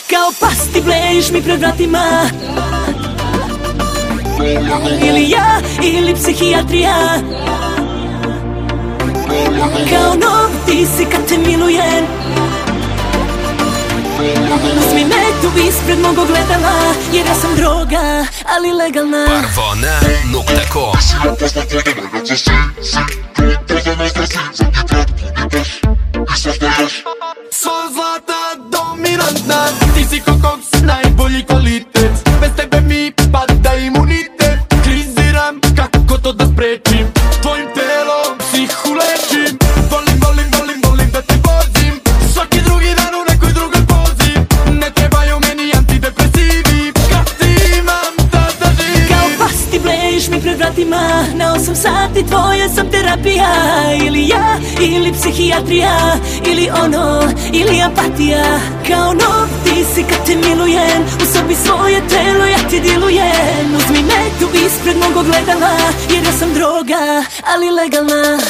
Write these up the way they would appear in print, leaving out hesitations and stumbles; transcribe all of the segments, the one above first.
Kao pas ti blejiš mi pred vratima. Ili ja, ili psihijatrija. Kao nov ti si kad te milujem. Uzmi me tu ispred mog ogledala, jer ja sam droga, ali legalna. Parvona.com Sva zlata dominantna, ti si kokoks, najbolji kvalitet. Bez tebe mi pada imunitet. Kriziram, kako to da sprečim. Tvojim telom psihu lečim. Volim, volim, volim, volim da te vozim. Svaki drugi dan u nekoj drugoj pozi. Ne trebaju meni antidepresivi. Kad ti imam tada živim. Kao pas ti blejiš mi pred vratima. Na 8 sati tvoja sam terapija. Ili ja, ili psihijatrija. Ili ono, ili apatija. Kao nov ti si kad te milujem. U sobi svoje telo ja ti dilujem. Uzmi me tu ispred mog ogledala, jer ja sam droga, ali legalna.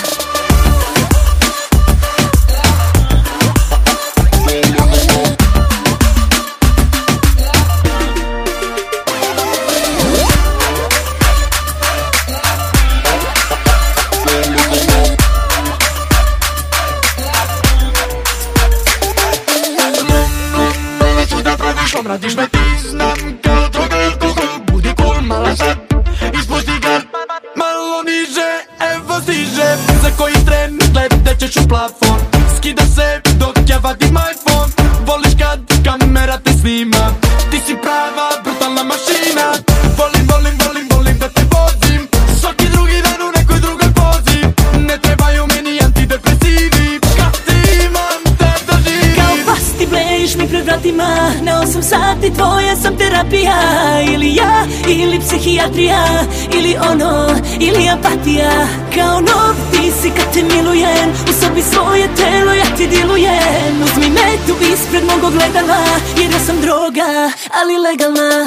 Radiš me ti, znam kao droga i alkohol. Budi cool, mala sad, ispusti ga malo niže, evo stiže. Za koji tren gledat ćeš u plafon. Skida se dok ja vadim iPhone. Voliš kad kamera te snima. Ti si prava brutalna mašina. Volim, volim, volim, volim da te vozim. Svaki drugi dan u nekoj drugoj pozi. Ne trebaju meni antidepresivi. Kad ti imam tada živim. Kao pas ti blejiš mi pred vratima. Na 8 sati tvoja sam terapija. Ili ja, ili psihijatrija. Ili ono, ili apatija. Kao nov ti si kad te milujem. U sobi svoje telo ja ti dilujem. Uzmi me tu ispred mog ogledala, jer ja sam droga, ali legalna.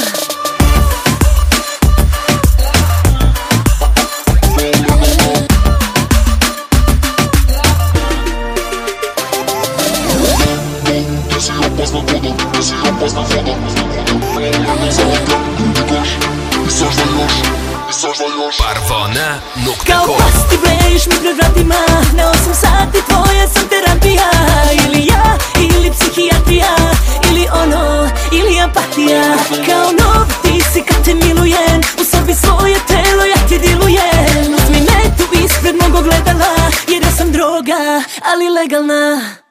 Kao Parvona.com pas ti blejiš mi pred vratima. Na 8 sati tvoja sam terapija. Ili ja, ili psihijatrija. Ili ono, ili apatija. Kao nov ti si kad te milujem. U sobi svoje telo ja ti dilujem. Uzmi me tu ispred mog ogledala, jer ja sam droga, ali legalna.